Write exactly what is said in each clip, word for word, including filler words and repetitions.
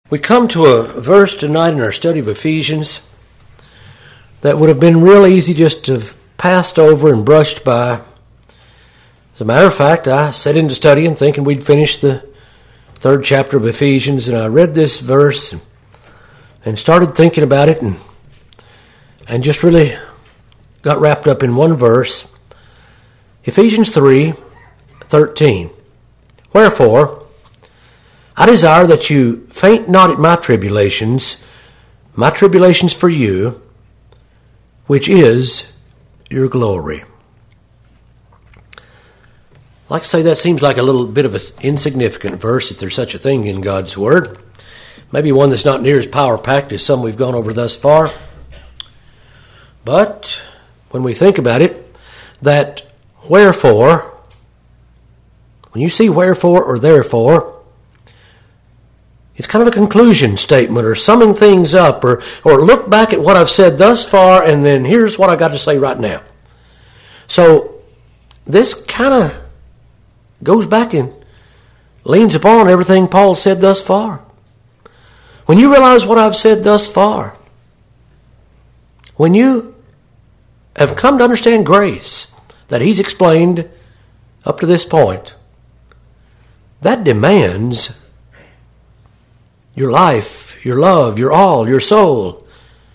We come to a verse tonight in our study of Ephesians that would have been real easy just to have passed over and brushed by. As a matter of fact, I set into studying thinking we'd finish the third chapter of Ephesians, and I read this verse and, and started thinking about it and, and just really got wrapped up in one verse. Ephesians three thirteen. Wherefore, I desire that you faint not at my tribulations, my tribulations for you, which is your glory. Like I say, that seems like a little bit of an insignificant verse, if there's such a thing in God's Word. Maybe one that's not near as power-packed as some we've gone over thus far. But when we think about it, that wherefore, when you see wherefore or therefore, it's kind of a conclusion statement or summing things up or, or look back at what I've said thus far and then here's what I got to say right now. So this kind of goes back and leans upon everything Paul said thus far. When you realize what I've said thus far, when you have come to understand grace that he's explained up to this point, that demands your life, your love, your all, your soul.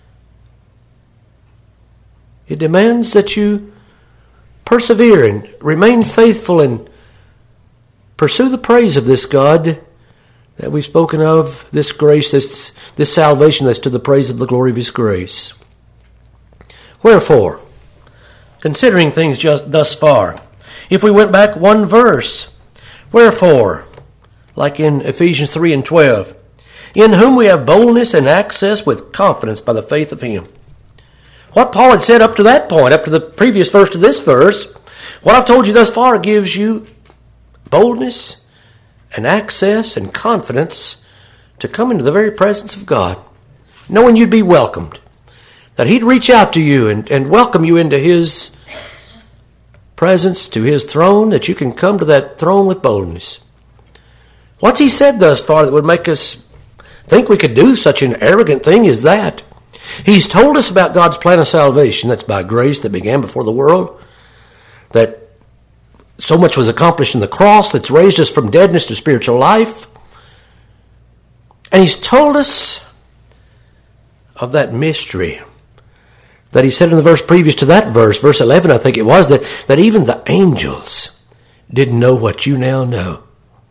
It demands that you persevere and remain faithful and pursue the praise of this God that we've spoken of, this grace, this, this salvation that's to the praise of the glory of His grace. Wherefore, considering things just thus far, if we went back one verse, wherefore, like in Ephesians three and twelve, in whom we have boldness and access with confidence by the faith of Him. What Paul had said up to that point, up to the previous verse to this verse, what I've told you thus far gives you boldness and access and confidence to come into the very presence of God, knowing you'd be welcomed, that He'd reach out to you and, and welcome you into His presence, to His throne, that you can come to that throne with boldness. What's He said thus far that would make us think we could do such an arrogant thing as that? He's told us about God's plan of salvation. That's by grace that began before the world. That so much was accomplished in the cross that's raised us from deadness to spiritual life. And He's told us of that mystery that He said in the verse previous to that verse, verse eleven I think it was, that, that even the angels didn't know what you now know.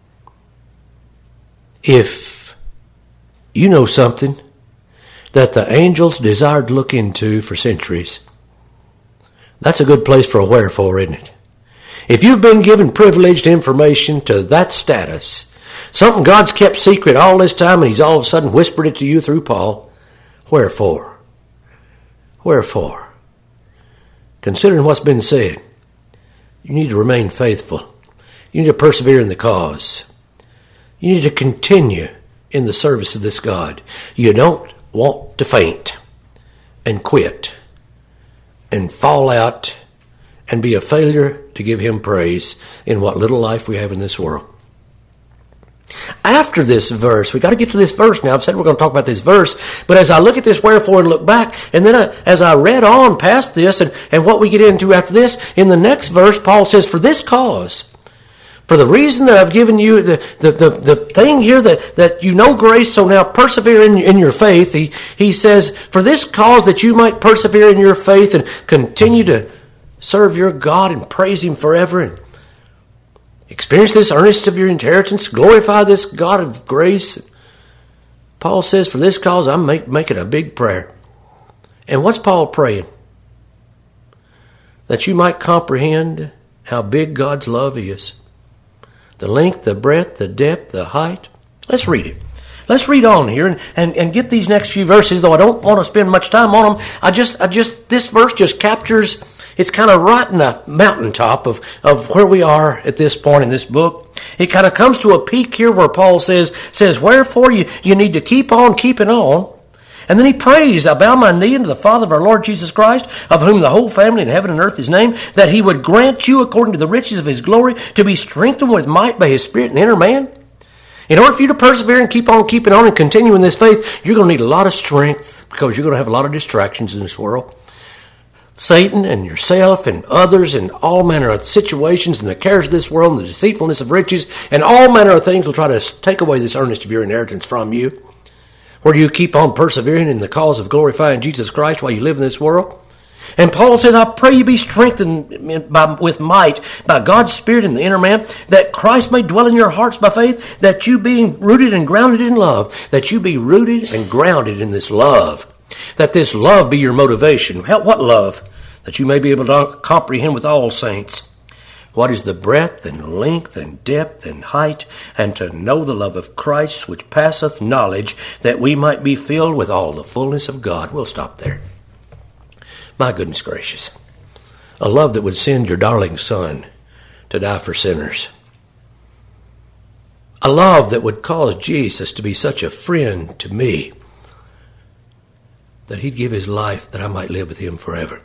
If you know something that the angels desired to look into for centuries, that's a good place for a wherefore, isn't it? If you've been given privileged information to that status, something God's kept secret all this time and He's all of a sudden whispered it to you through Paul, wherefore? Wherefore? Considering what's been said, you need to remain faithful. You need to persevere in the cause. You need to continue in the service of this God. You don't want to faint and quit and fall out and be a failure to give Him praise in what little life we have in this world. After this verse, we got to get to this verse now. I've said we're going to talk about this verse, but as I look at this wherefore and look back, and then I, as I read on past this and, and what we get into after this, in the next verse, Paul says, for this cause, for the reason that I've given you, the, the, the, the thing here that, that you know grace, so now persevere in, in your faith. He, he says, for this cause that you might persevere in your faith and continue to serve your God and praise Him forever and experience this earnest of your inheritance, glorify this God of grace. Paul says, for this cause I'm make, making a big prayer. And what's Paul praying? That you might comprehend how big God's love is. The length, the breadth, the depth, the height. Let's read it. Let's read on here and, and, and get these next few verses, though I don't want to spend much time on them. I just, I just, this verse just captures, it's kind of right in the mountaintop of, of where we are at this point in this book. It kind of comes to a peak here where Paul says, says, wherefore you, you need to keep on keeping on. And then he prays, I bow my knee unto the Father of our Lord Jesus Christ, of whom the whole family in heaven and earth is named, that He would grant you according to the riches of His glory to be strengthened with might by His Spirit in the inner man. In order for you to persevere and keep on keeping on and continue in this faith, you're going to need a lot of strength because you're going to have a lot of distractions in this world. Satan and yourself and others and all manner of situations and the cares of this world and the deceitfulness of riches and all manner of things will try to take away this earnest of your inheritance from you. Where do you keep on persevering in the cause of glorifying Jesus Christ while you live in this world? And Paul says, I pray you be strengthened by, with might by God's Spirit in the inner man, that Christ may dwell in your hearts by faith, that you being rooted and grounded in love, that you be rooted and grounded in this love. That this love be your motivation. What love? That you may be able to comprehend with all saints what is the breadth and length and depth and height, and to know the love of Christ which passeth knowledge, that we might be filled with all the fullness of God. We'll stop there. My goodness gracious. A love that would send your darling son to die for sinners. A love that would cause Jesus to be such a friend to me that he'd give his life that I might live with him forever.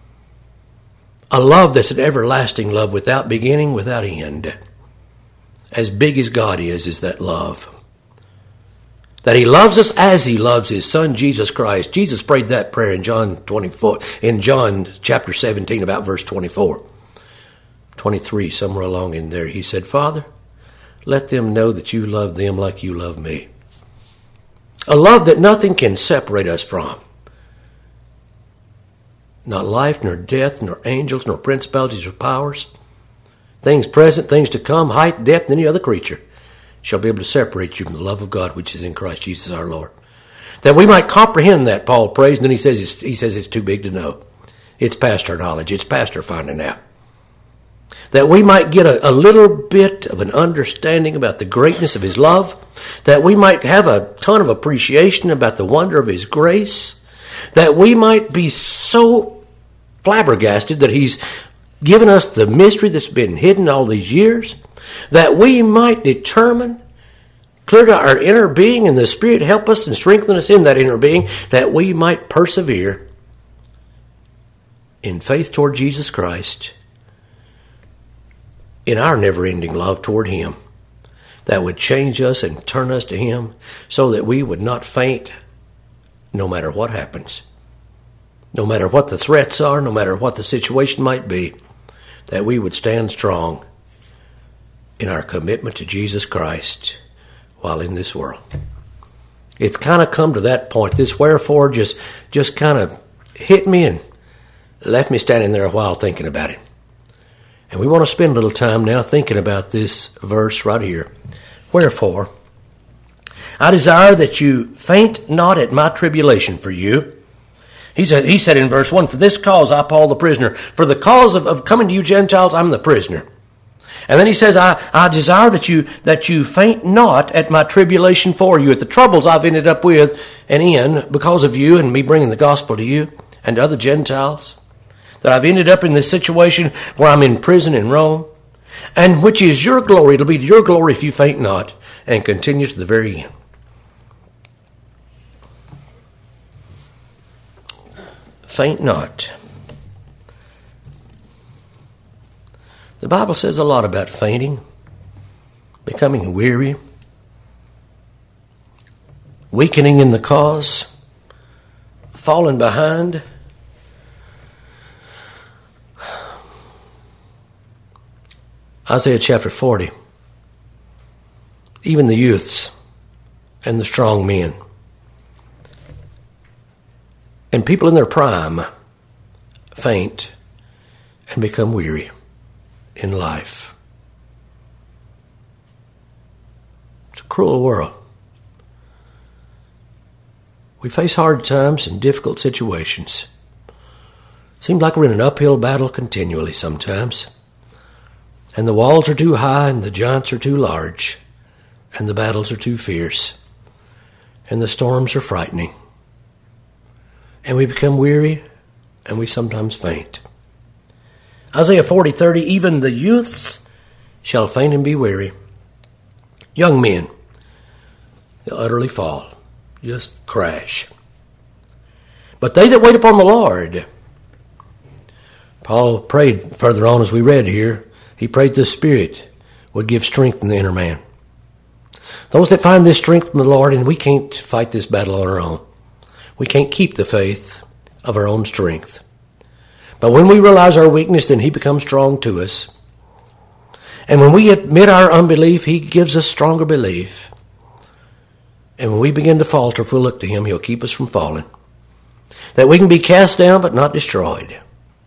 A love that's an everlasting love without beginning, without end. As big as God is, is that love. That he loves us as he loves his son, Jesus Christ. Jesus prayed that prayer in John twenty-four, in John chapter seventeen, about verse twenty-four. twenty-three, somewhere along in there. He said, Father, let them know that you love them like you love me. A love that nothing can separate us from. Not life, nor death, nor angels, nor principalities or powers. Things present, things to come, height, depth, any other creature shall be able to separate you from the love of God which is in Christ Jesus our Lord. That we might comprehend that, Paul prays, and then he says it's, he says it's too big to know. It's past our knowledge. It's past our finding out. That we might get a, a little bit of an understanding about the greatness of his love. That we might have a ton of appreciation about the wonder of his grace. That we might be so flabbergasted that he's given us the mystery that's been hidden all these years. That we might determine, clear to our inner being, and the Spirit help us and strengthen us in that inner being, that we might persevere in faith toward Jesus Christ, in our never-ending love toward him, that would change us and turn us to him so that we would not faint no matter what happens, no matter what the threats are, no matter what the situation might be, that we would stand strong in our commitment to Jesus Christ while in this world. It's kind of come to that point. This wherefore just, just kind of hit me and left me standing there a while thinking about it. And we want to spend a little time now thinking about this verse right here. Wherefore, I desire that you faint not at my tribulation for you. He said, he said in verse one, for this cause I, Paul the prisoner, for the cause of, of coming to you Gentiles, I'm the prisoner. And then he says, I, I desire that you that you faint not at my tribulation for you, at the troubles I've ended up with and in because of you and me bringing the gospel to you and to other Gentiles. That I've ended up in this situation where I'm in prison in Rome, and which is your glory. It'll be to your glory if you faint not and continue to the very end. Faint not. The Bible says a lot about fainting, becoming weary, weakening in the cause, falling behind. Isaiah chapter forty. Even the youths and the strong men and people in their prime faint and become weary in life. It's a cruel world. We face hard times and difficult situations. Seems like we're in an uphill battle continually sometimes. And the walls are too high and the giants are too large. And the battles are too fierce. And the storms are frightening. And we become weary and we sometimes faint. Isaiah forty thirty, even the youths shall faint and be weary. Young men, they'll utterly fall, just crash. But they that wait upon the Lord, Paul prayed further on as we read here, he prayed the Spirit would give strength in the inner man. Those that find this strength from the Lord, and we can't fight this battle on our own. We can't keep the faith of our own strength. But when we realize our weakness, then he becomes strong to us. And when we admit our unbelief, he gives us stronger belief. And when we begin to falter, if we look to him, he'll keep us from falling. That we can be cast down but not destroyed.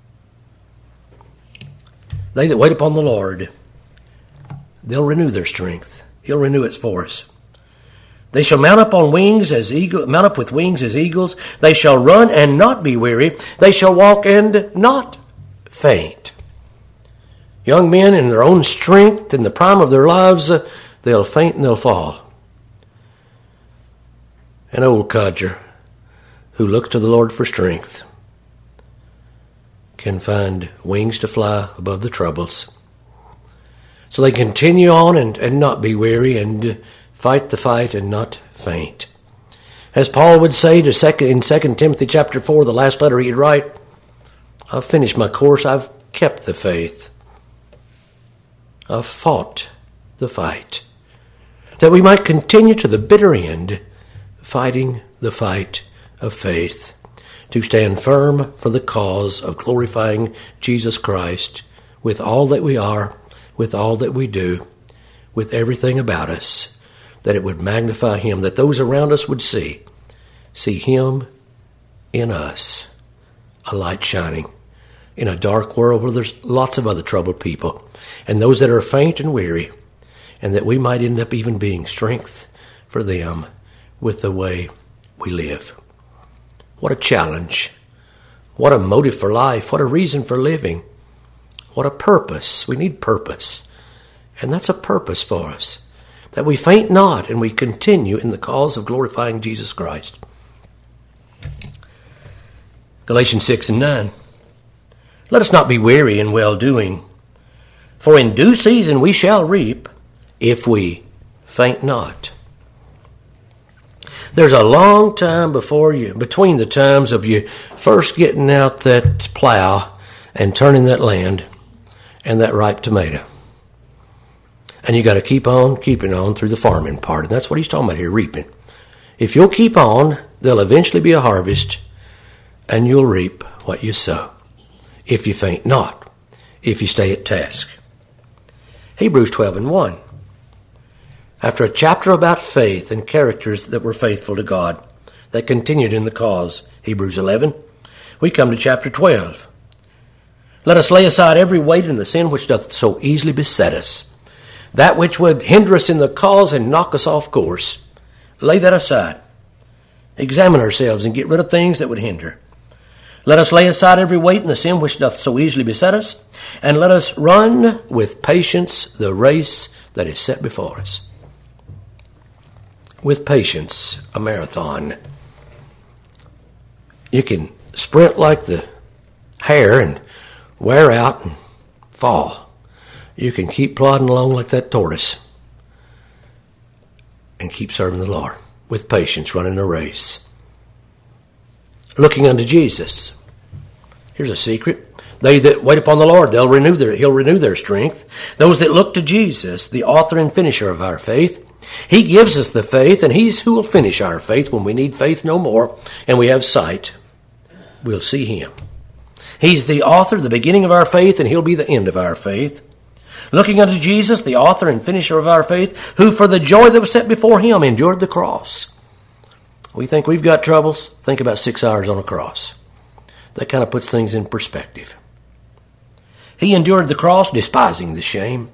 They that wait upon the Lord, they'll renew their strength. He'll renew it for us. They shall mount up on wings as eagle, mount up with wings as eagles. They shall run and not be weary. They shall walk and not faint. Young men in their own strength, in the prime of their lives, uh, they'll faint and they'll fall. An old codger who looks to the Lord for strength can find wings to fly above the troubles. So they continue on and, and not be weary, and fight the fight and not faint. As Paul would say to second, in Second Timothy chapter four, the last letter he'd write, I've finished my course, I've kept the faith. I've fought the fight, that we might continue to the bitter end, fighting the fight of faith, to stand firm for the cause of glorifying Jesus Christ with all that we are, with all that we do, with everything about us, that it would magnify him, that those around us would see, see him in us, a light shining in a dark world where there's lots of other troubled people, and those that are faint and weary, and that we might end up even being strength for them with the way we live. What a challenge. What a motive for life. What a reason for living. What a purpose. We need purpose. And that's a purpose for us, that we faint not and we continue in the cause of glorifying Jesus Christ. Galatians six and nine. Let us not be weary in well-doing, for in due season we shall reap if we faint not. There's a long time before you, between the times of you first getting out that plow and turning that land and that ripe tomato. And you got to keep on keeping on through the farming part. And that's what he's talking about here, reaping. If you'll keep on, there'll eventually be a harvest, and you'll reap what you sow. If you faint not, if you stay at task. Hebrews twelve and one. After a chapter about faith and characters that were faithful to God, that continued in the cause, Hebrews eleven, we come to chapter twelve. Let us lay aside every weight and the sin which doth so easily beset us, that which would hinder us in the cause and knock us off course. Lay that aside. Examine ourselves and get rid of things that would hinder. Let us lay aside every weight and the sin which doth so easily beset us, and let us run with patience the race that is set before us. With patience, a marathon. You can sprint like the hare and wear out and fall. You can keep plodding along like that tortoise and keep serving the Lord with patience, running a race. Looking unto Jesus. Here's a secret. They that wait upon the Lord, they'll renew their, he'll renew their strength. Those that look to Jesus, the author and finisher of our faith, he gives us the faith, and he's who will finish our faith when we need faith no more and we have sight. We'll see him. He's the author, the beginning of our faith, and he'll be the end of our faith. Looking unto Jesus, the author and finisher of our faith, who for the joy that was set before him endured the cross. We think we've got troubles. Think about six hours on a cross. That kind of puts things in perspective. He endured the cross, despising the shame,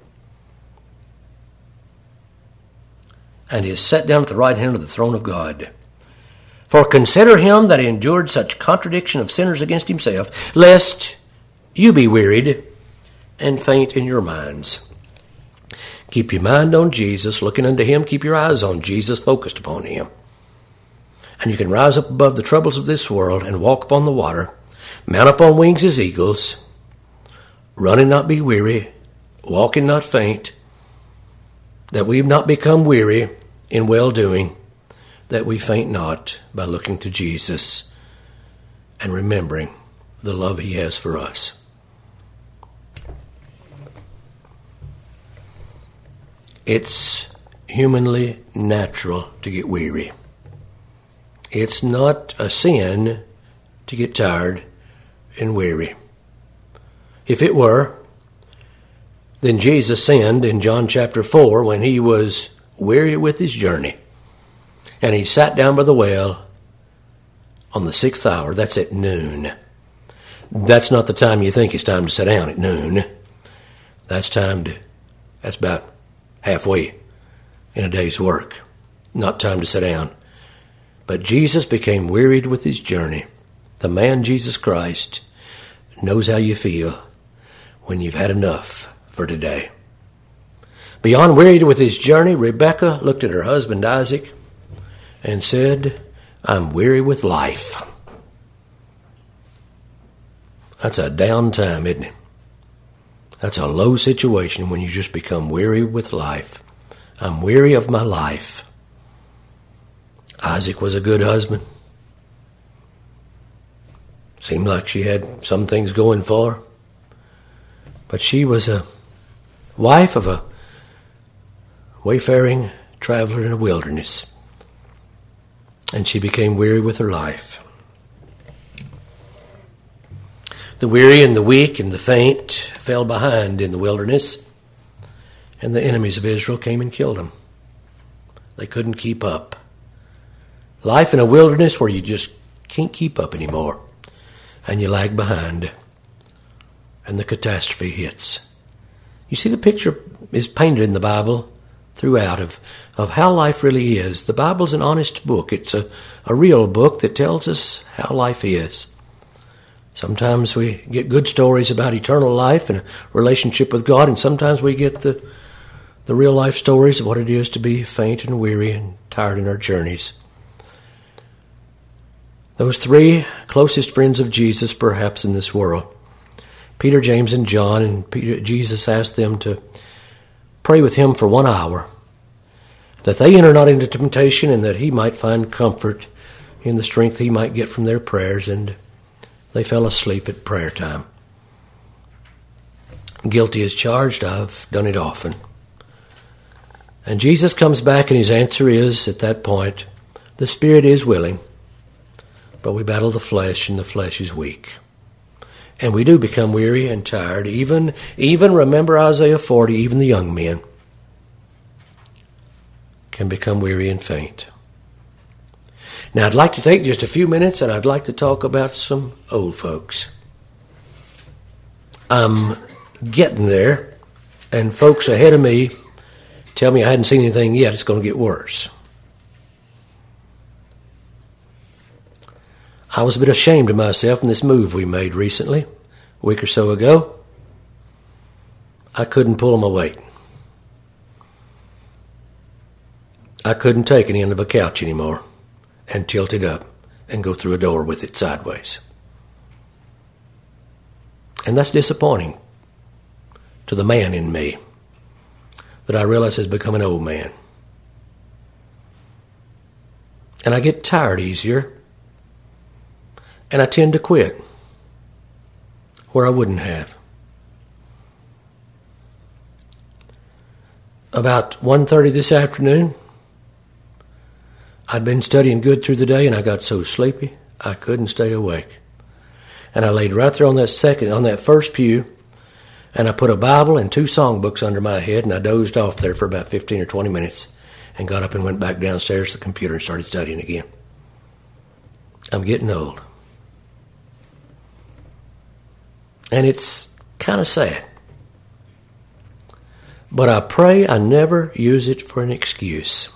and is set down at the right hand of the throne of God. For consider him that endured such contradiction of sinners against himself, lest you be wearied and faint in your minds. Keep your mind on Jesus, looking unto him. Keep your eyes on Jesus, focused upon him. And you can rise up above the troubles of this world and walk upon the water, mount up on wings as eagles, run and not be weary, walk and not faint, that we not become weary in well-doing, that we faint not by looking to Jesus and remembering the love he has for us. It's humanly natural to get weary. It's not a sin to get tired and weary. If it were, then Jesus sinned in John chapter four when he was weary with his journey. And he sat down by the well on the sixth hour. That's at noon. That's not the time you think it's time to sit down, at noon. That's time to, that's about halfway in a day's work. Not time to sit down. But Jesus became wearied with his journey. The man Jesus Christ knows how you feel when you've had enough for today. Beyond wearied with his journey, Rebekah looked at her husband Isaac and said, I'm weary with life. That's a down time, isn't it? That's a low situation when you just become weary with life. I'm weary of my life. Isaac was a good husband. Seemed like she had some things going for her. But she was a wife of a wayfaring traveler in a wilderness. And she became weary with her life. The weary and the weak and the faint fell behind in the wilderness, and the enemies of Israel came and killed them. They couldn't keep up. Life in a wilderness where you just can't keep up anymore, and you lag behind, and the catastrophe hits. You see, the picture is painted in the Bible throughout of, of how life really is. The Bible's an honest book. It's a, a real book that tells us how life is. Sometimes we get good stories about eternal life and a relationship with God, and sometimes we get the, the real life stories of what it is to be faint and weary and tired in our journeys. Those three closest friends of Jesus, perhaps, in this world, Peter, James, and John, and Peter, Jesus asked them to pray with him for one hour, that they enter not into temptation and that he might find comfort in the strength he might get from their prayers, and they fell asleep at prayer time. Guilty as charged, I've done it often. And Jesus comes back, and his answer is, at that point, the spirit is willing, but we battle the flesh, and the flesh is weak. And we do become weary and tired. Even, even remember Isaiah forty, even the young men can become weary and faint. Now, I'd like to take just a few minutes, and I'd like to talk about some old folks. I'm getting there, and folks ahead of me tell me I hadn't seen anything yet. It's going to get worse. I was a bit ashamed of myself in this move we made recently, a week or so ago. I couldn't pull my weight. I couldn't take an end of a couch anymore and tilt it up and go through a door with it sideways. And that's disappointing to the man in me that I realize has become an old man. And I get tired easier, and I tend to quit where I wouldn't have. About one thirty this afternoon, I'd been studying good through the day, and I got so sleepy I couldn't stay awake. And I laid right there on that second, on that first pew, and I put a Bible and two songbooks under my head, and I dozed off there for about fifteen or twenty minutes, and got up and went back downstairs to the computer and started studying again. I'm getting old. And it's kind of sad. But I pray I never use it for an excuse.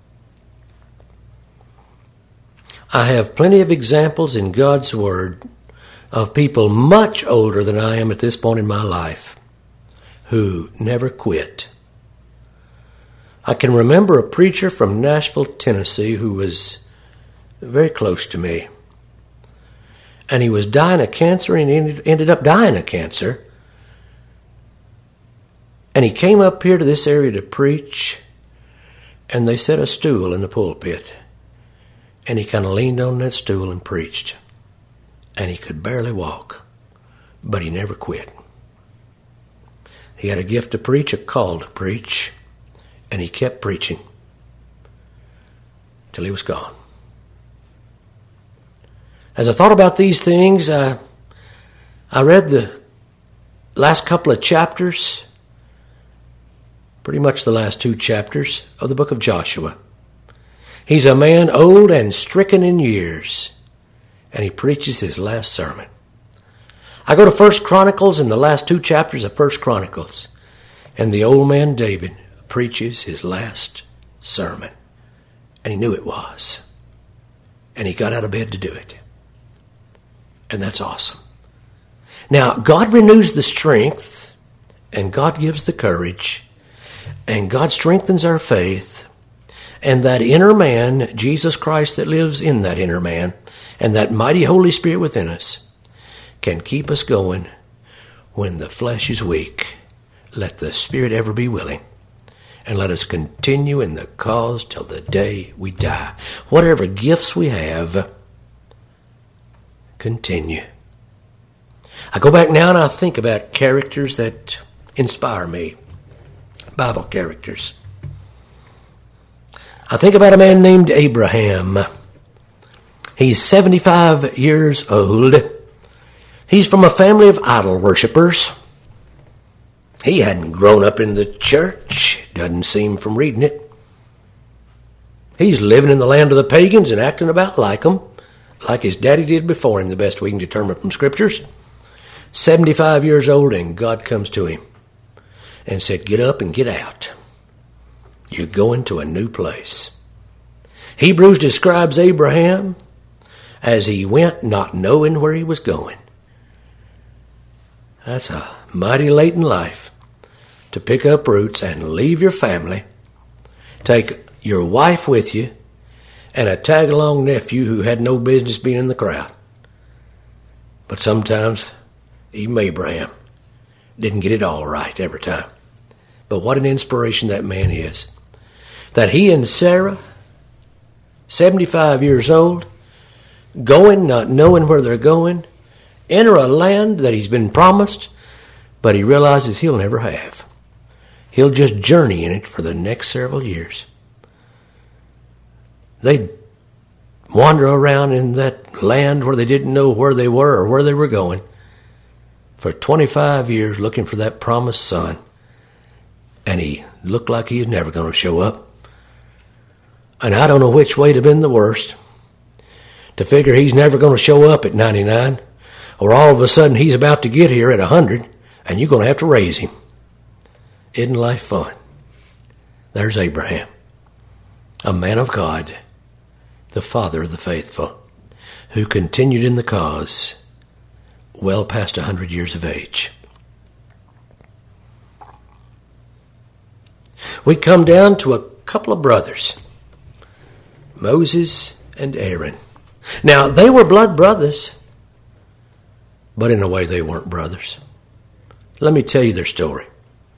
I have plenty of examples in God's Word of people much older than I am at this point in my life who never quit. I can remember a preacher from Nashville, Tennessee, who was very close to me. And he was dying of cancer, and he ended up dying of cancer. And he came up here to this area to preach, and they set a stool in the pulpit. And he kind of leaned on that stool and preached. And he could barely walk, but he never quit. He had a gift to preach, a call to preach, and he kept preaching. till he was gone. As I thought about these things, I, I read the last couple of chapters, pretty much the last two chapters of the book of Joshua. He's a man old and stricken in years, and he preaches his last sermon. I go to First Chronicles and the last two chapters of First Chronicles, and the old man David preaches his last sermon. And he knew it was. And he got out of bed to do it. And that's awesome. Now, God renews the strength, and God gives the courage, and God strengthens our faith, and that inner man, Jesus Christ that lives in that inner man, and that mighty Holy Spirit within us, can keep us going when the flesh is weak. Let the Spirit ever be willing. And let us continue in the cause till the day we die. Whatever gifts we have, continue. I go back now and I think about characters that inspire me. Bible characters. I think about a man named Abraham. He's seventy-five years old. He's from a family of idol worshipers. He hadn't grown up in the church, doesn't seem from reading it. He's living in the land of the pagans and acting about like them, like his daddy did before him, the best we can determine from scriptures. seventy-five years old, and God comes to him and said, get up and get out. You're going to a new place. Hebrews describes Abraham as he went not knowing where he was going. That's a mighty late in life to pick up roots and leave your family, take your wife with you, and a tag-along nephew who had no business being in the crowd. But sometimes, even Abraham didn't get it all right every time. But what an inspiration that man is. That he and Sarah, seventy-five years old, going, not knowing where they're going, enter a land that he's been promised, but he realizes he'll never have. He'll just journey in it for the next several years. They'd wander around in that land where they didn't know where they were or where they were going for twenty-five years looking for that promised son. And he looked like he was never going to show up. And I don't know which way to been the worst. To figure he's never going to show up at ninety-nine, or all of a sudden he's about to get here at one hundred, and you're going to have to raise him. Isn't life fun? There's Abraham, a man of God, the father of the faithful, who continued in the cause well past one hundred years of age. We come down to a couple of brothers, Moses and Aaron. Now, they were blood brothers, but in a way they weren't brothers. Let me tell you their story.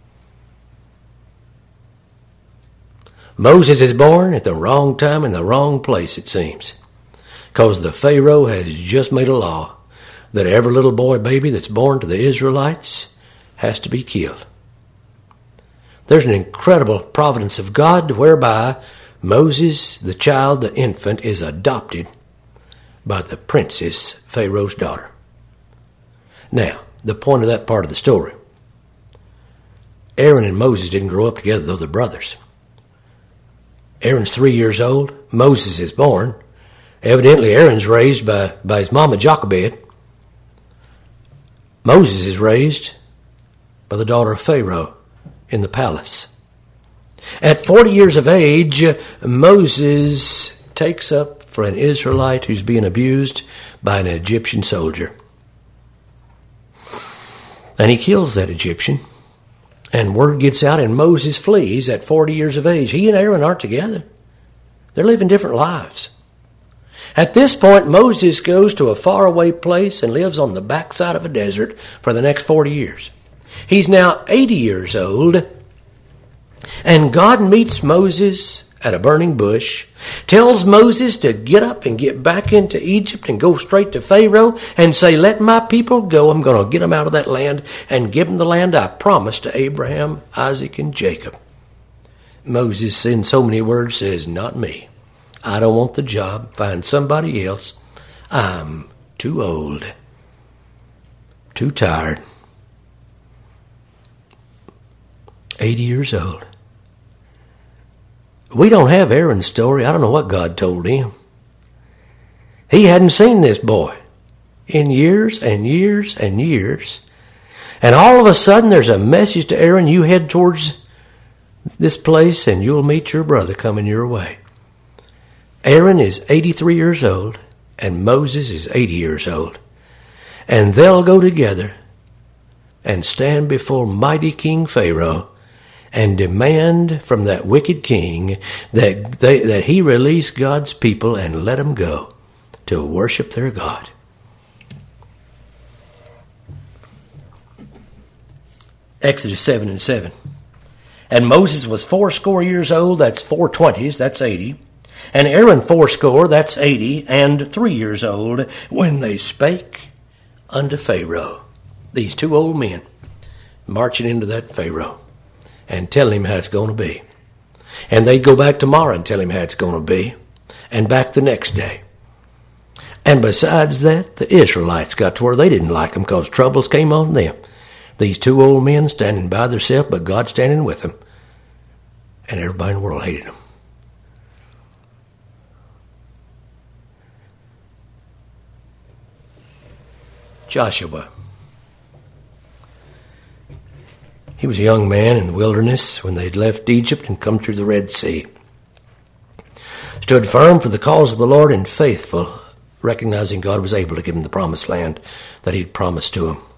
Moses is born at the wrong time in the wrong place, it seems, because the Pharaoh has just made a law that every little boy baby that's born to the Israelites has to be killed. There's an incredible providence of God whereby Moses, the child, the infant, is adopted by the princess, Pharaoh's daughter. Now, the point of that part of the story, Aaron and Moses didn't grow up together, though they're brothers. Aaron's three years old. Moses is born. Evidently, Aaron's raised by, by his mama Jochebed. Moses is raised by the daughter of Pharaoh in the palace. At forty years of age, Moses takes up for an Israelite who's being abused by an Egyptian soldier. And he kills that Egyptian. And word gets out and Moses flees at forty years of age. He and Aaron aren't together. They're living different lives. At this point, Moses goes to a faraway place and lives on the backside of a desert for the next forty years. He's now eighty years old, and God meets Moses at a burning bush, tells Moses to get up and get back into Egypt and go straight to Pharaoh and say, let my people go. I'm going to get them out of that land and give them the land I promised to Abraham, Isaac, and Jacob. Moses, in so many words, says, not me. I don't want the job. Find somebody else. I'm too old. Too tired. eighty years old. We don't have Aaron's story. I don't know what God told him. He hadn't seen this boy in years and years and years. And all of a sudden there's a message to Aaron, you head towards this place and you'll meet your brother coming your way. Aaron is eighty-three years old and Moses is eighty years old. And they'll go together and stand before mighty King Pharaoh and demand from that wicked king that they, that he release God's people and let them go to worship their God. Exodus seven and seven. And Moses was fourscore years old, that's four twenties, that's eighty. And Aaron fourscore, that's eighty, and three years old, when they spake unto Pharaoh. These two old men marching into that Pharaoh and telling him how it's going to be. And they'd go back tomorrow and tell him how it's going to be, and back the next day. And besides that, the Israelites got to where they didn't like them because troubles came on them. These two old men standing by themselves, but God standing with them. And everybody in the world hated them. Joshua. He was a young man in the wilderness when they'd left Egypt and come through the Red Sea. Stood firm for the cause of the Lord and faithful, recognizing God was able to give him the promised land that he'd promised to him.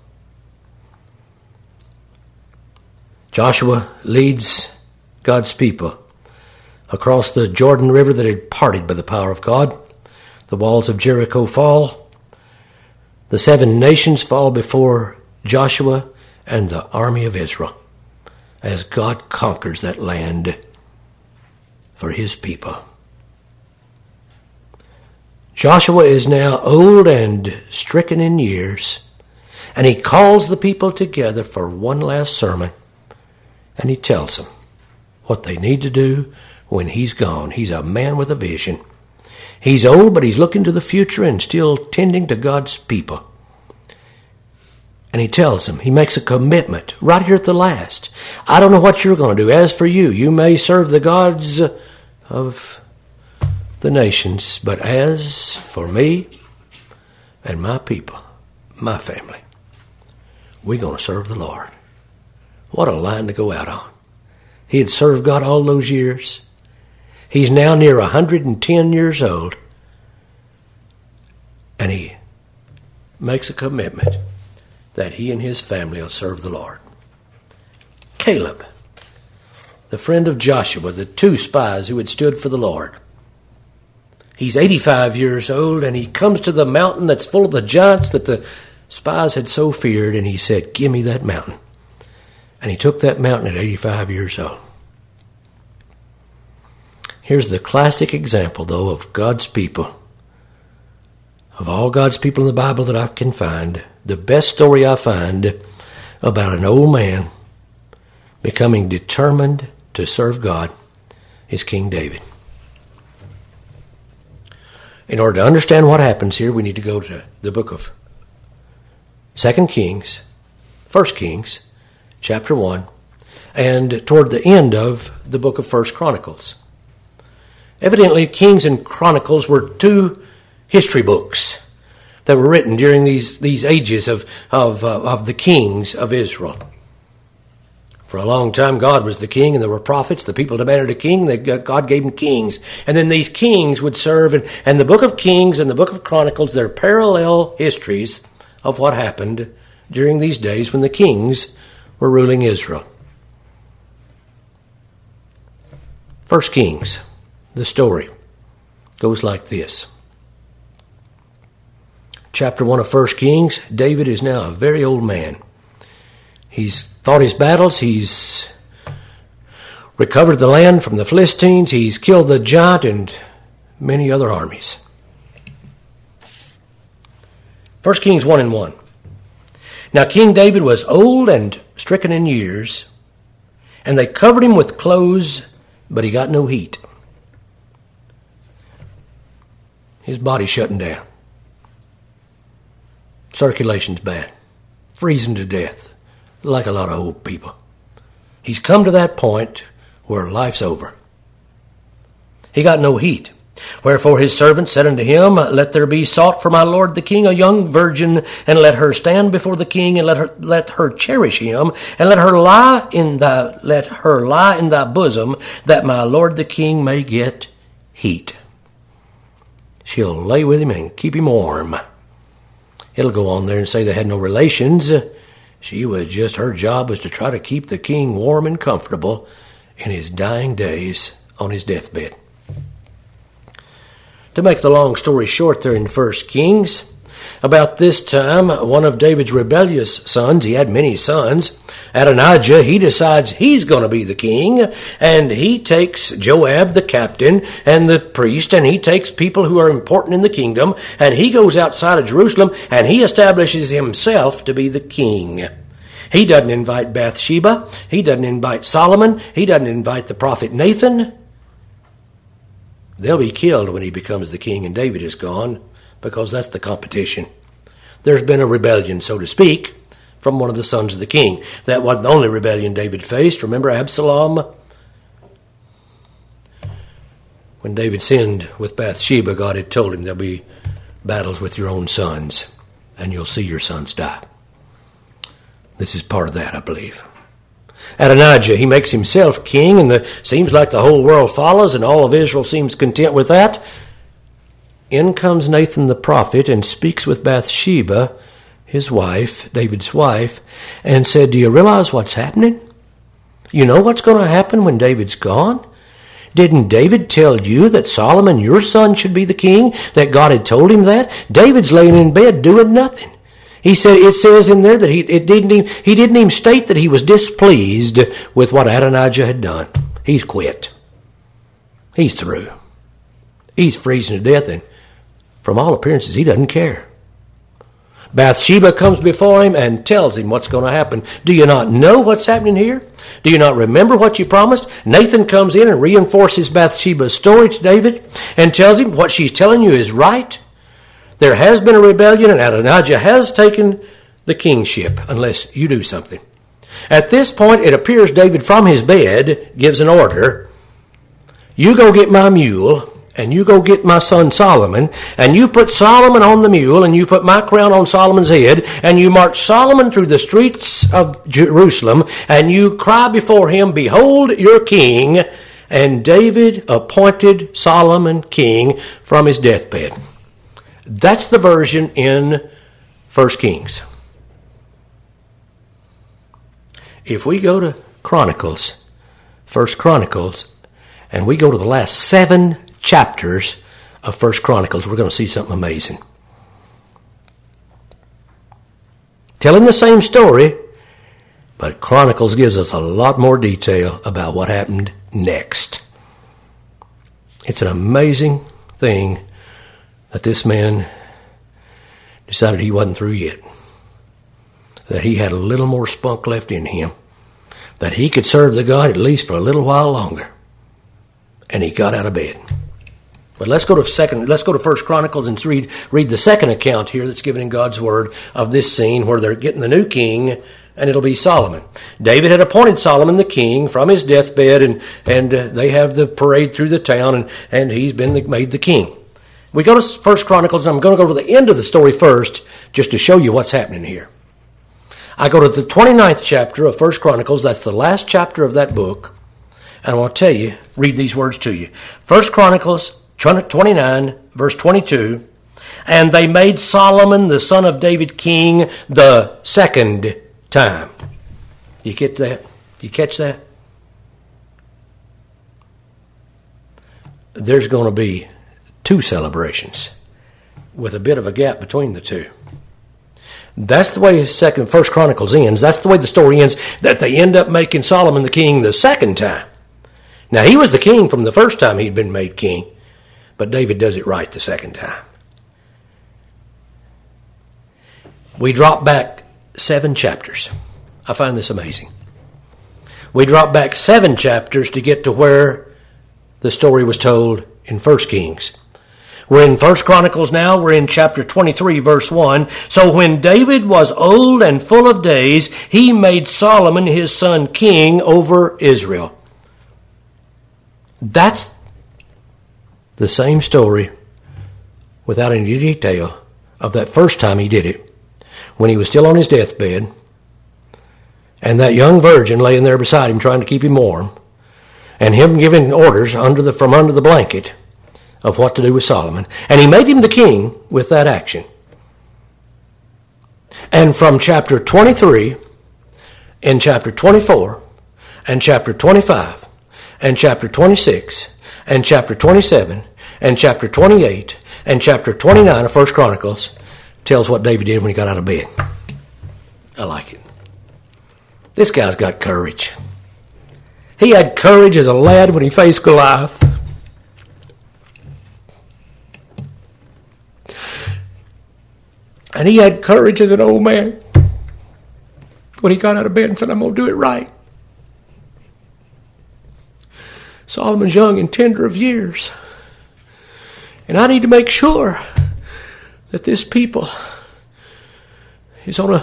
Joshua leads God's people across the Jordan River that had parted by the power of God. The walls of Jericho fall. The seven nations fall before Joshua and the army of Israel as God conquers that land for his people. Joshua is now old and stricken in years, and he calls the people together for one last sermon, and he tells them what they need to do when he's gone. He's a man with a vision. He's old, but he's looking to the future and still tending to God's people. And he tells them, he makes a commitment right here at the last. I don't know what you're going to do. As for you, you may serve the gods of the nations, but as for me and my people, my family, we're going to serve the Lord. What a line to go out on. He had served God all those years. He's now near one hundred ten years old, and he makes a commitment that he and his family will serve the Lord. Caleb, the friend of Joshua, the two spies who had stood for the Lord. He's eighty-five years old, and he comes to the mountain that's full of the giants that the spies had so feared, and he said, give me that mountain. And he took that mountain at eighty-five years old. Here's the classic example, though, of God's people. Of all God's people in the Bible that I can find, the best story I find about an old man becoming determined to serve God is King David. In order to understand what happens here, we need to go to the book of Second Kings, First Kings, chapter one, and toward the end of the book of First Chronicles. Evidently, Kings and Chronicles were two history books that were written during these, these ages of, of, uh, of the kings of Israel. For a long time, God was the king, and there were prophets. The people demanded a king. They, God gave them kings. And then these kings would serve. And, and the book of Kings and the book of Chronicles, they're parallel histories of what happened during these days when the kings were ruling Israel. First Kings, the story goes like this. Chapter one of First Kings, David is now a very old man. He's fought his battles. He's recovered the land from the Philistines. He's killed the giant and many other armies. First Kings one and one. Now King David was old and stricken in years, and they covered him with clothes, but he got no heat. His body's shutting down. Circulation's bad. Freezing to death, like a lot of old people. He's come to that point where life's over. He got no heat. Wherefore his servant said unto him, Let there be sought for my lord the king a young virgin, and let her stand before the king, and let her let her cherish him, and let her lie in thy let her lie in thy bosom, that my lord the king may get heat. She'll lay with him and keep him warm. It'll go on there and say they had no relations. She was just, her job was to try to keep the king warm and comfortable in his dying days on his deathbed. To make the long story short there in First Kings, about this time, one of David's rebellious sons, he had many sons, Adonijah, he decides he's going to be the king, and he takes Joab, the captain, and the priest, and he takes people who are important in the kingdom, and he goes outside of Jerusalem, and he establishes himself to be the king. He doesn't invite Bathsheba, he doesn't invite Solomon, he doesn't invite the prophet Nathan. They'll be killed when he becomes the king and David is gone, because that's the competition. There's been a rebellion, so to speak, from one of the sons of the king. That wasn't the only rebellion David faced. Remember Absalom? When David sinned with Bathsheba, God had told him there'll be battles with your own sons, and you'll see your sons die. This is part of that, I believe. Adonijah, he makes himself king, and it seems like the whole world follows, and all of Israel seems content with that. In comes Nathan the prophet and speaks with Bathsheba, his wife, David's wife, and said, do you realize what's happening? You know what's going to happen when David's gone? Didn't David tell you that Solomon, your son, should be the king? That God had told him that? David's laying in bed doing nothing. He said, it says in there that he it didn't even, he didn't even state that he was displeased with what Adonijah had done. He's quit. He's through. He's freezing to death, and from all appearances, he doesn't care. Bathsheba comes before him and tells him what's going to happen. Do you not know what's happening here? Do you not remember what you promised? Nathan comes in and reinforces Bathsheba's story to David and tells him what she's telling you is right. There has been a rebellion, and Adonijah has taken the kingship, unless you do something. At this point, it appears David from his bed gives an order. You go get my mule, and you go get my son Solomon, and you put Solomon on the mule, and you put my crown on Solomon's head, and you march Solomon through the streets of Jerusalem, and you cry before him, behold your king. And David appointed Solomon king from his deathbed. That's the version in First Kings. If we go to Chronicles, First Chronicles, and we go to the last seven chapters of First Chronicles, we're going to see something amazing. Telling the same story, but Chronicles gives us a lot more detail about what happened next. It's an amazing thing that this man decided he wasn't through yet. That he had a little more spunk left in him. That he could serve the God at least for a little while longer. And he got out of bed. But let's go to second. Let's go to First Chronicles and read read the second account here that's given in God's Word of this scene where they're getting the new king, and it'll be Solomon. David had appointed Solomon the king from his deathbed, and and uh, they have the parade through the town, and and he's been the, made the king. We go to First Chronicles, and I'm going to go to the end of the story first, just to show you what's happening here. I go to the twenty-ninth chapter of First Chronicles. That's the last chapter of that book. And I want to tell you, read these words to you. First Chronicles twenty-nine, verse twenty-two. And they made Solomon, the son of David, king the second time. You get that? You catch that? There's going to be two celebrations with a bit of a gap between the two. That's the way Second First Chronicles ends. That's the way the story ends, that they end up making Solomon the king the second time. Now, he was the king from the first time he'd been made king, but David does it right the second time. We drop back seven chapters. I find this amazing. We drop back seven chapters to get to where the story was told in First Kings. We're in First Chronicles now. We're in chapter twenty-three, verse one. So when David was old and full of days, he made Solomon his son king over Israel. That's the same story without any detail of that first time he did it, when he was still on his deathbed, and that young virgin laying there beside him trying to keep him warm, and him giving orders under the, from under the blanket of what to do with Solomon. And he made him the king with that action. And from chapter twenty-three, and chapter twenty-four, and chapter twenty-five, and chapter twenty-six, and chapter twenty-seven, and chapter twenty-eight, and chapter twenty-nine of First Chronicles tells what David did when he got out of bed. I like it. This guy's got courage. He had courage as a lad when he faced Goliath. And he had courage as an old man when he got out of bed and said, I'm going to do it right. Solomon's young and tender of years. And I need to make sure that this people is on a,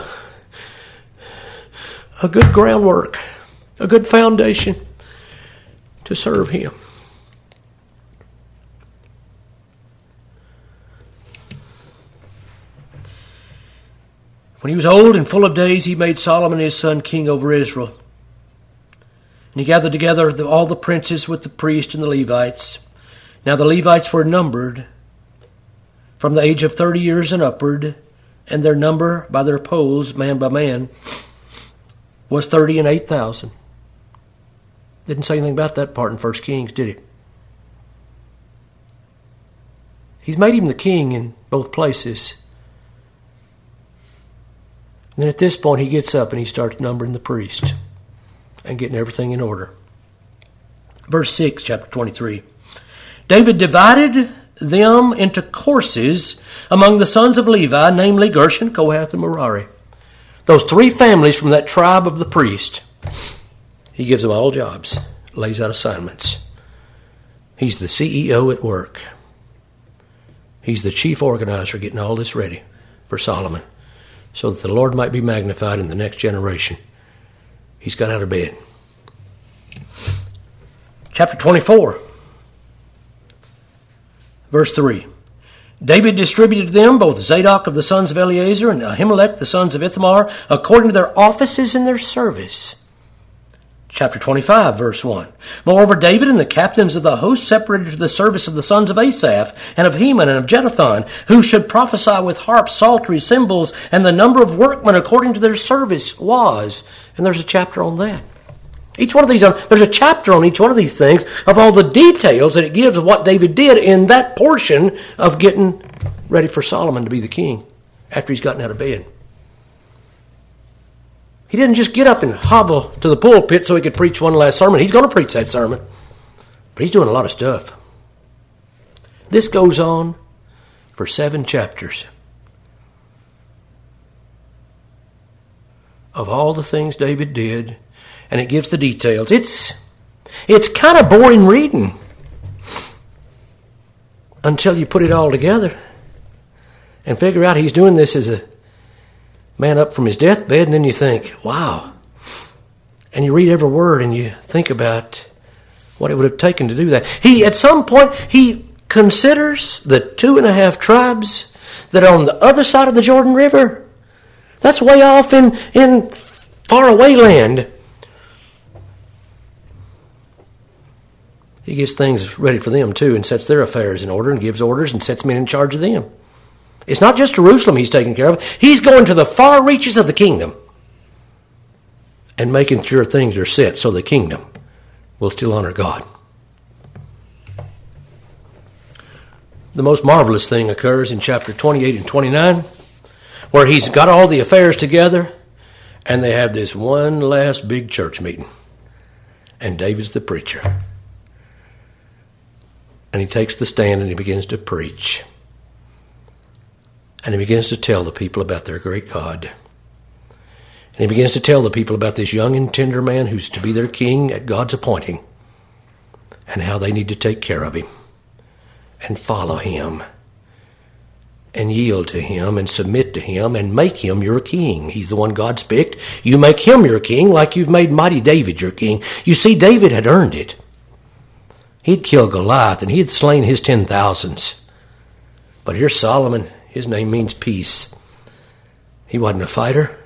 a good groundwork, a good foundation to serve him. When he was old and full of days, he made Solomon his son king over Israel. And he gathered together the, all the princes with the priests and the Levites. Now the Levites were numbered from the age of thirty years and upward, and their number by their polls, man by man, was thirty and eight thousand. Didn't say anything about that part in First Kings, did it? He's made him the king in both places. And then at this point he gets up and he starts numbering the priest and getting everything in order. Verse six, chapter twenty-three. David divided them into courses among the sons of Levi, namely Gershon, Kohath, and Merari. Those three families from that tribe of the priest. He gives them all jobs, lays out assignments. He's the C E O at work. He's the chief organizer getting all this ready for Solomon so that the Lord might be magnified in the next generation. He's got out of bed. Chapter twenty-four, verse three. David distributed them, both Zadok of the sons of Eleazar and Ahimelech the sons of Ithamar, according to their offices and their service. Chapter twenty-five, verse one. Moreover, David and the captains of the host separated to the service of the sons of Asaph, and of Heman, and of Jeduthun, who should prophesy with harps, psalteries, cymbals, and the number of workmen according to their service was. And there's a chapter on that. Each one of these, there's a chapter on each one of these things of all the details that it gives of what David did in that portion of getting ready for Solomon to be the king after he's gotten out of bed. He didn't just get up and hobble to the pulpit so he could preach one last sermon. He's going to preach that sermon. But he's doing a lot of stuff. This goes on for seven chapters of all the things David did, and it gives the details. It's, it's kind of boring reading until you put it all together and figure out he's doing this as a man up from his deathbed, and then you think, wow. And you read every word and you think about what it would have taken to do that. He, at some point, he considers the two and a half tribes that are on the other side of the Jordan River. That's way off in, in far away land. He gets things ready for them too and sets their affairs in order and gives orders and sets men in charge of them. It's not just Jerusalem he's taking care of. He's going to the far reaches of the kingdom and making sure things are set so the kingdom will still honor God. The most marvelous thing occurs in chapter twenty-eight and twenty-nine, where he's got all the affairs together and they have this one last big church meeting. And David's the preacher. And he takes the stand and he begins to preach. And he begins to tell the people about their great God. And he begins to tell the people about this young and tender man who's to be their king at God's appointing, and how they need to take care of him and follow him and yield to him and submit to him and make him your king. He's the one God's picked. You make him your king like you've made mighty David your king. You see, David had earned it. He'd killed Goliath and he had slain his ten thousands. But here's Solomon. His name means peace. He wasn't a fighter.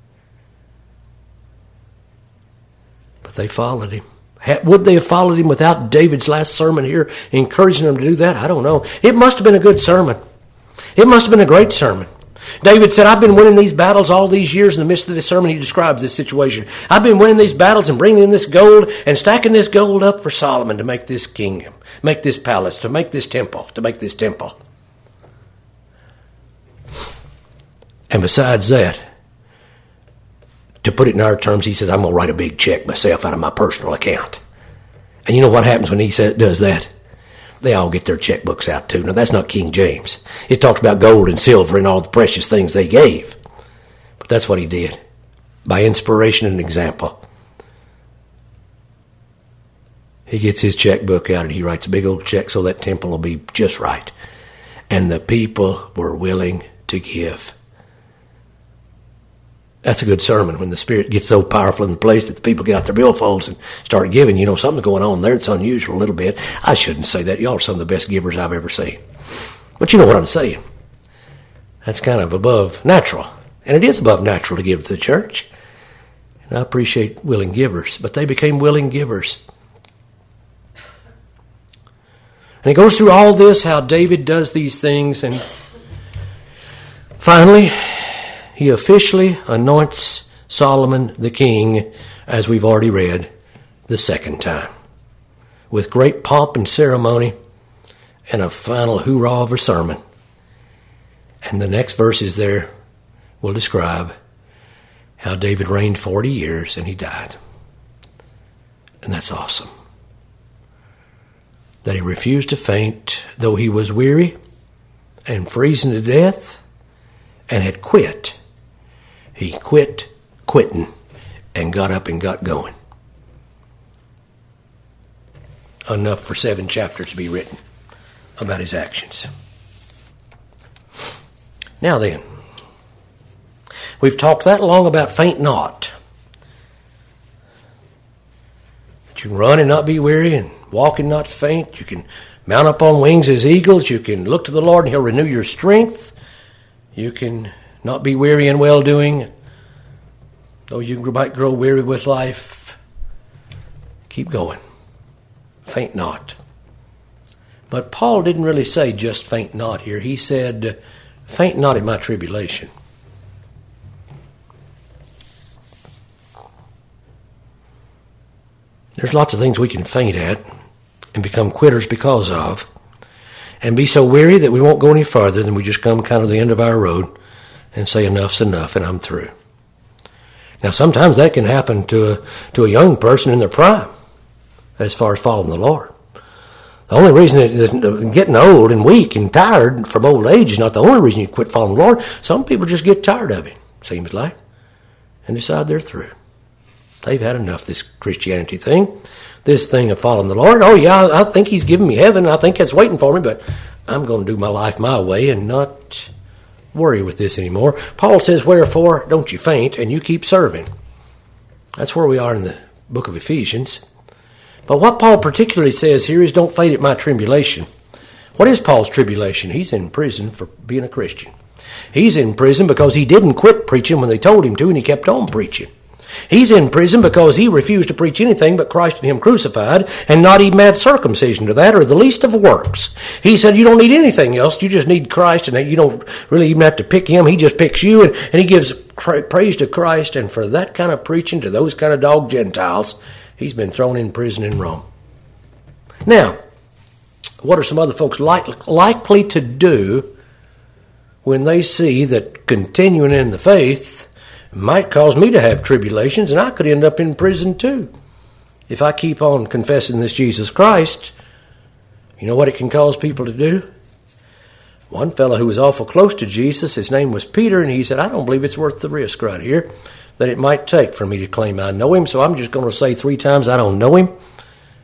But they followed him. Would they have followed him without David's last sermon here, encouraging them to do that? I don't know. It must have been a good sermon. It must have been a great sermon. David said, I've been winning these battles all these years. In the midst of this sermon, he describes this situation. I've been winning these battles and bringing in this gold and stacking this gold up for Solomon to make this kingdom, make this palace, to make this temple, to make this temple. And besides that, to put it in our terms, he says, I'm going to write a big check myself out of my personal account. And you know what happens when he says, does that? They all get their checkbooks out too. Now, that's not King James. It talks about gold and silver and all the precious things they gave. But that's what he did, by inspiration and example. He gets his checkbook out and he writes a big old check so that temple will be just right. And the people were willing to give. That's a good sermon when the Spirit gets so powerful in the place that the people get out their billfolds and start giving. You know, something's going on there. It's unusual a little bit. I shouldn't say that. Y'all are some of the best givers I've ever seen. But you know what I'm saying. That's kind of above natural. And it is above natural to give to the church. And I appreciate willing givers. But they became willing givers. And it goes through all this, how David does these things. And finally, he officially anoints Solomon the king, as we've already read, the second time, with great pomp and ceremony and a final hoorah of a sermon. And the next verses there will describe how David reigned forty years and he died. And that's awesome. That he refused to faint, though he was weary and freezing to death and had quit. He quit quitting and got up and got going. Enough for seven chapters to be written about his actions. Now then, we've talked that long about faint not. That you can run and not be weary and walk and not faint. You can mount up on wings as eagles. You can look to the Lord and he'll renew your strength. You can not be weary in well-doing. Though you might grow weary with life, keep going. Faint not. But Paul didn't really say just faint not here. He said, faint not in my tribulation. There's lots of things we can faint at and become quitters because of, and be so weary that we won't go any farther than we just come kind of the end of our road and say enough's enough and I'm through. Now sometimes that can happen to a, to a young person in their prime as far as following the Lord. The only reason that getting old and weak and tired from old age is not the only reason you quit following the Lord. Some people just get tired of it, seems like, and decide they're through. They've had enough of this Christianity thing, this thing of following the Lord. Oh yeah, I think he's giving me heaven. I think that's waiting for me, but I'm going to do my life my way and not worry with this anymore. Paul says, wherefore, don't you faint, and you keep serving. That's where we are in the book of Ephesians. But what Paul particularly says here is, don't faint at my tribulation. What is Paul's tribulation? He's in prison for being a Christian. He's in prison because he didn't quit preaching when they told him to, and he kept on preaching. He's in prison because he refused to preach anything but Christ and him crucified, and not even add circumcision to that, or the least of works. He said, you don't need anything else. You just need Christ, and you don't really even have to pick him. He just picks you, and, and he gives praise to Christ. And for that kind of preaching to those kind of dog Gentiles, he's been thrown in prison in Rome. Now, what are some other folks like, likely to do when they see that continuing in the faith might cause me to have tribulations, and I could end up in prison too? If I keep on confessing this Jesus Christ, you know what it can cause people to do? One fellow who was awful close to Jesus, his name was Peter, and he said, I don't believe it's worth the risk right here that it might take for me to claim I know him, so I'm just going to say three times I don't know him,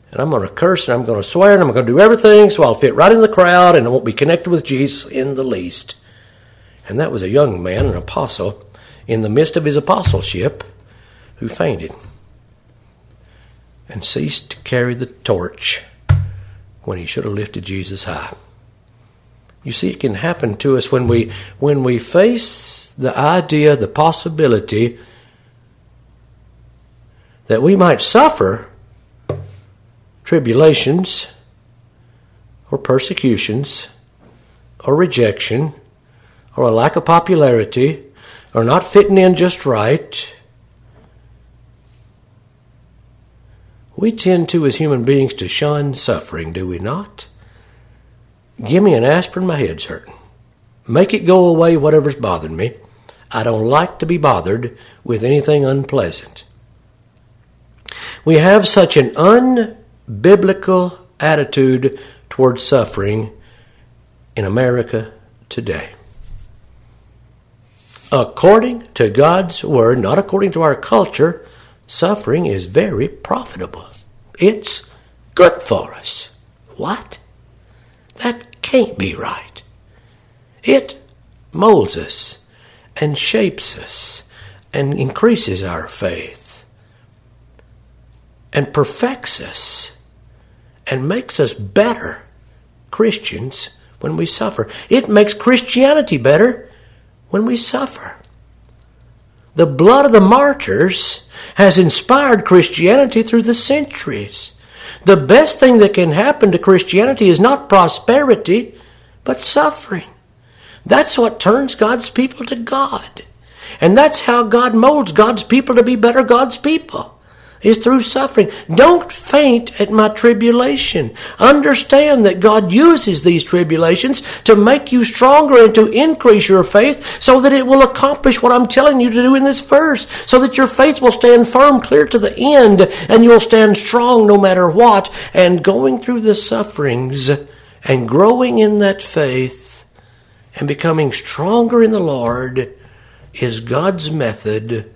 And I'm going to curse and I'm going to swear and I'm going to do everything so I'll fit right in the crowd and I won't be connected with Jesus in the least. And that was a young man, an apostle, in the midst of his apostleship, who fainted and ceased to carry the torch when he should have lifted Jesus high. You see, it can happen to us when we when we face the idea, the possibility that we might suffer tribulations or persecutions or rejection or a lack of popularity or not fitting in just right. We tend to, as human beings, to shun suffering, do we not? Give me an aspirin, my head's hurting. Make it go away, whatever's bothering me. I don't like to be bothered with anything unpleasant. We have such an unbiblical attitude towards suffering in America today. According to God's Word, not according to our culture, suffering is very profitable. It's good for us. What? That can't be right. It molds us and shapes us and increases our faith and perfects us and makes us better Christians when we suffer. It makes Christianity better when we suffer. The blood of the martyrs has inspired Christianity through the centuries. The best thing that can happen to Christianity is not prosperity, but suffering. That's what turns God's people to God. And that's how God molds God's people to be better God's people, is through suffering. Don't faint at my tribulation. Understand that God uses these tribulations to make you stronger and to increase your faith so that it will accomplish what I'm telling you to do in this verse, so that your faith will stand firm clear to the end and you'll stand strong no matter what. And going through the sufferings and growing in that faith and becoming stronger in the Lord is God's method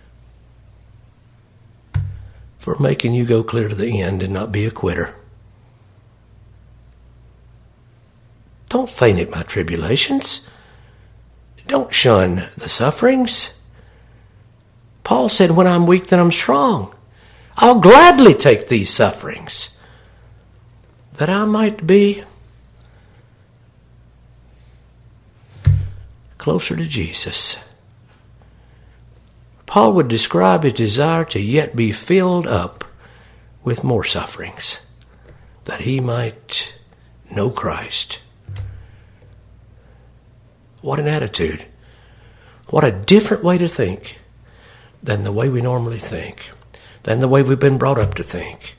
for making you go clear to the end and not be a quitter. Don't faint at my tribulations. Don't shun the sufferings. Paul said, when I'm weak, then I'm strong. I'll gladly take these sufferings that I might be closer to Jesus. Paul would describe his desire to yet be filled up with more sufferings, that he might know Christ. What an attitude. What a different way to think than the way we normally think, than the way we've been brought up to think.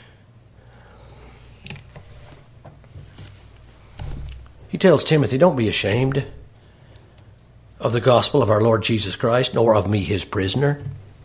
He tells Timothy, don't be ashamed of the gospel of our Lord Jesus Christ, nor of me, his prisoner.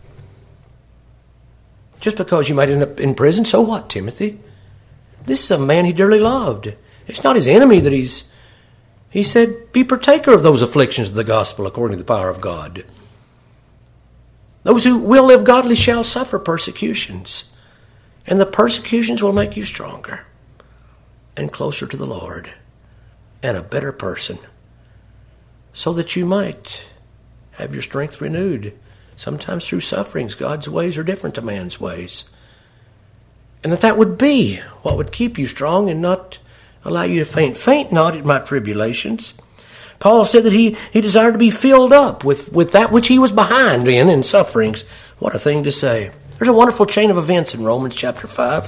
Just because you might end up in prison, so what, Timothy? This is a man he dearly loved. It's not his enemy that he's... He said, be partaker of those afflictions of the gospel according to the power of God. Those who will live godly shall suffer persecutions, and the persecutions will make you stronger and closer to the Lord and a better person, so that you might have your strength renewed. Sometimes through sufferings, God's ways are different to man's ways. And that that would be what would keep you strong and not allow you to faint. Faint not at my tribulations. Paul said that he, he desired to be filled up with, with that which he was behind in, in sufferings. What a thing to say. There's a wonderful chain of events in Romans chapter five.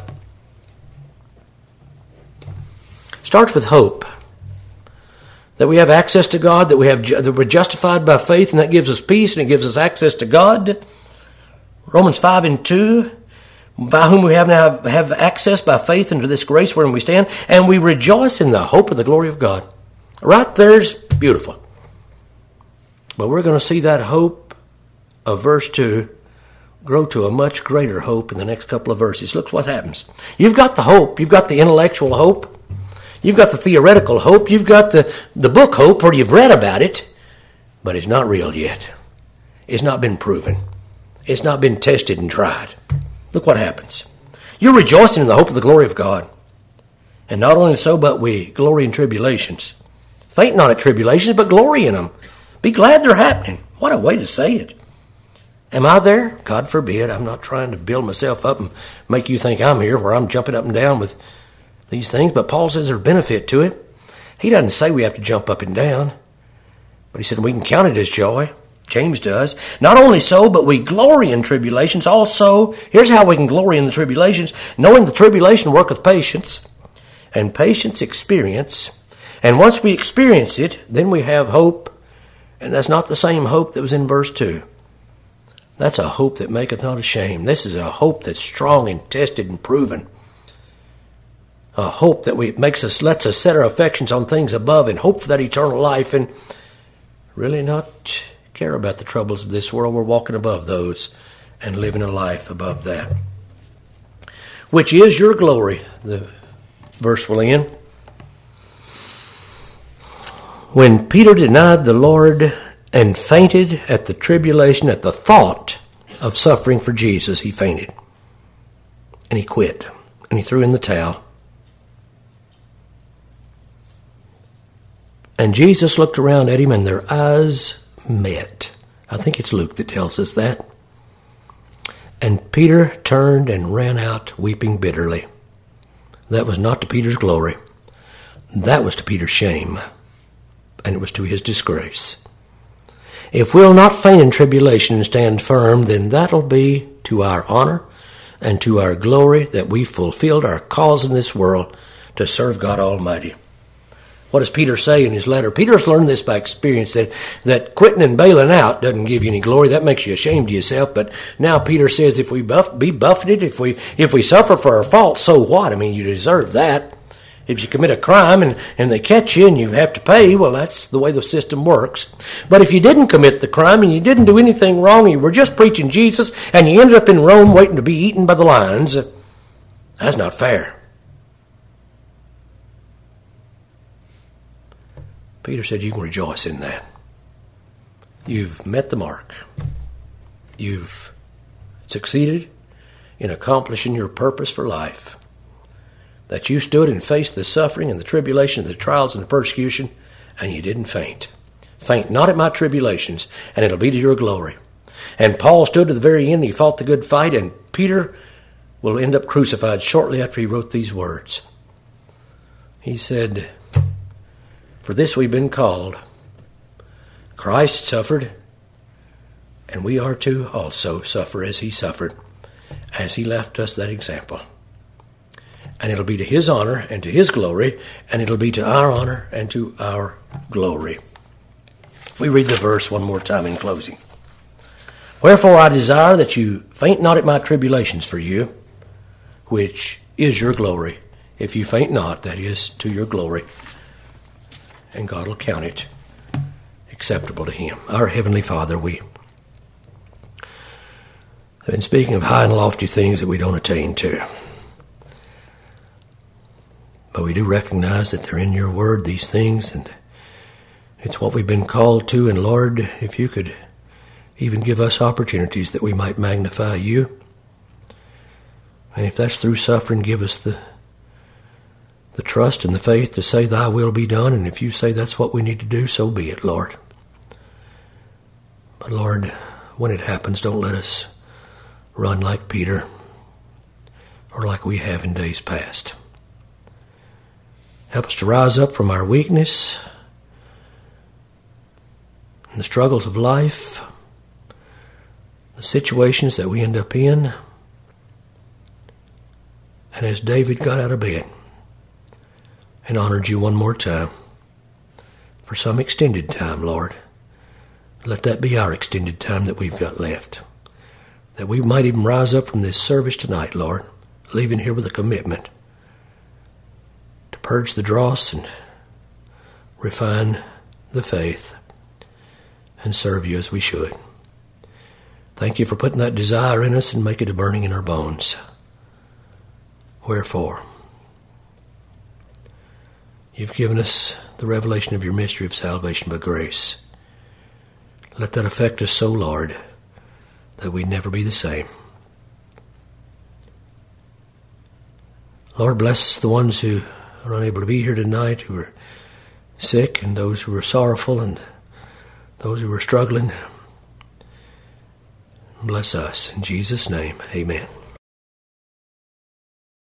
Starts with hope. That we have access to God, that we have that we're justified by faith, and that gives us peace and it gives us access to God. Romans five and two, by whom we have now have access by faith into this grace wherein we stand, and we rejoice in the hope of the glory of God. Right there's beautiful. But we're going to see that hope of verse two grow to a much greater hope in the next couple of verses. Look what happens. You've got the hope. You've got the intellectual hope. You've got the theoretical hope. You've got the, the book hope where you've read about it, but it's not real yet. It's not been proven. It's not been tested and tried. Look what happens. You're rejoicing in the hope of the glory of God. And not only so, but we glory in tribulations. Faint not at tribulations, but glory in them. Be glad they're happening. What a way to say it. Am I there? God forbid. I'm not trying to build myself up and make you think I'm here where I'm jumping up and down with these things. But Paul says there's benefit to it. He doesn't say we have to jump up and down. But he said we can count it as joy. James does. Not only so, but we glory in tribulations also. Here's how we can glory in the tribulations. Knowing the tribulation worketh patience, and patience experience. And once we experience it, then we have hope. And that's not the same hope that was in verse two. That's a hope that maketh not ashamed. This is a hope that's strong and tested and proven. A hope that we makes us lets us set our affections on things above and hope for that eternal life and really not care about the troubles of this world. We're walking above those and living a life above that. Which is your glory, the verse will end. When Peter denied the Lord and fainted at the tribulation, at the thought of suffering for Jesus, he fainted. And he quit. And he threw in the towel. And Jesus looked around at him and their eyes met. I think it's Luke that tells us that. And Peter turned and ran out weeping bitterly. That was not to Peter's glory. That was to Peter's shame. And it was to his disgrace. If we'll not faint in tribulation and stand firm, then that'll be to our honor and to our glory that we fulfilled our cause in this world to serve God Almighty. What does Peter say in his letter? Peter's learned this by experience, that, that quitting and bailing out doesn't give you any glory. That makes you ashamed of yourself. But now Peter says if we buff, be buffeted, if we if we suffer for our faults, so what? I mean, you deserve that. If you commit a crime and, and they catch you and you have to pay, well, that's the way the system works. But if you didn't commit the crime and you didn't do anything wrong, you were just preaching Jesus, and you ended up in Rome waiting to be eaten by the lions, that's not fair. Peter said you can rejoice in that. You've met the mark. You've succeeded in accomplishing your purpose for life. That you stood and faced the suffering and the tribulation, the trials and the persecution, and you didn't faint. Faint not at my tribulations, and it'll be to your glory. And Paul stood to the very end, he fought the good fight, and Peter will end up crucified shortly after he wrote these words. He said, for this we've been called. Christ suffered, and we are to also suffer as he suffered, as he left us that example. And it'll be to his honor and to his glory, and it'll be to our honor and to our glory. We read the verse one more time in closing. Wherefore I desire that you faint not at my tribulations for you, which is your glory. If you faint not, that is to your glory. And God will count it acceptable to him. Our Heavenly Father, we have been speaking of high and lofty things that we don't attain to. But we do recognize that they're in your word, these things, and it's what we've been called to. And Lord, if you could even give us opportunities that we might magnify you. And if that's through suffering, give us the the trust and the faith to say thy will be done. And if you say that's what we need to do, so be it, Lord. But Lord, when it happens, don't let us run like Peter or like we have in days past. Help us to rise up from our weakness and the struggles of life, the situations that we end up in. And as David got out of bed and honored you one more time, for some extended time, Lord, let that be our extended time that we've got left. That we might even rise up from this service tonight, Lord, leaving here with a commitment to purge the dross and refine the faith and serve you as we should. Thank you for putting that desire in us and make it a burning in our bones. Wherefore, you've given us the revelation of your mystery of salvation by grace. Let that affect us so, Lord, that we never be the same. Lord, bless the ones who are unable to be here tonight, who are sick, and those who are sorrowful, and those who are struggling. Bless us. In Jesus' name, amen.